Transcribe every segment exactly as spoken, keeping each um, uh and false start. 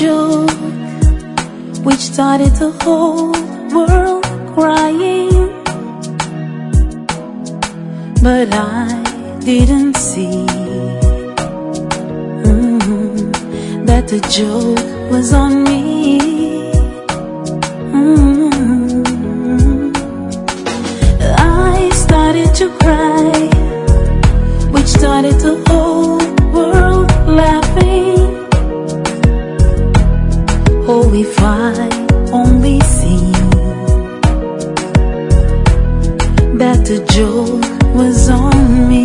joke which started the whole world crying, but I didn't see mm, that the joke was on me. mm. I started to cry, which started the whole world laughing. Oh, if I only see that the joke was on me.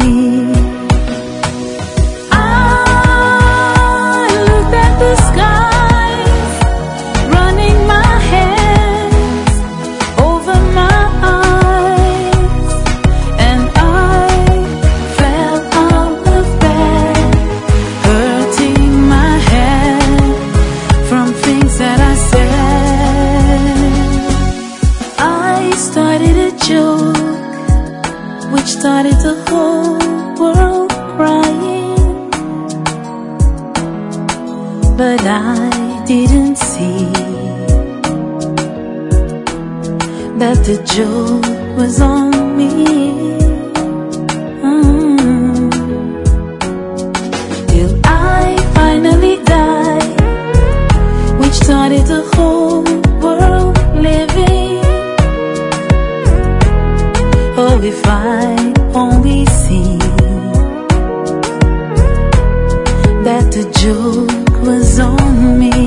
I looked at the skies, running my hands over my eyes, and I fell out of bed, hurting my head from things that I said. I started a joke which started the whole world crying, but I didn't see that the joke was on me. mm. Till I finally died, which started the whole world living. Oh, if I only see that the joke was on me.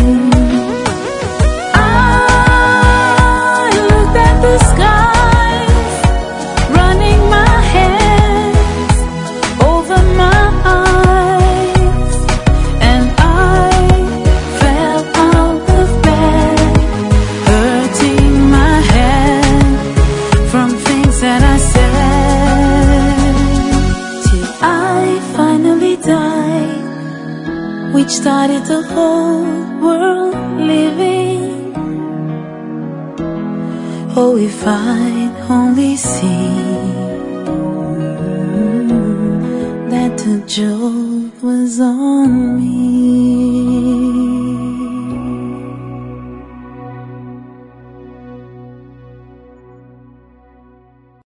I looked at the skies, running my hands over my eyes, and I fell out of bed, hurting my head from things that I said. Till I finally died, which started the whole world living. Oh, if I'd only see that the joke was on me.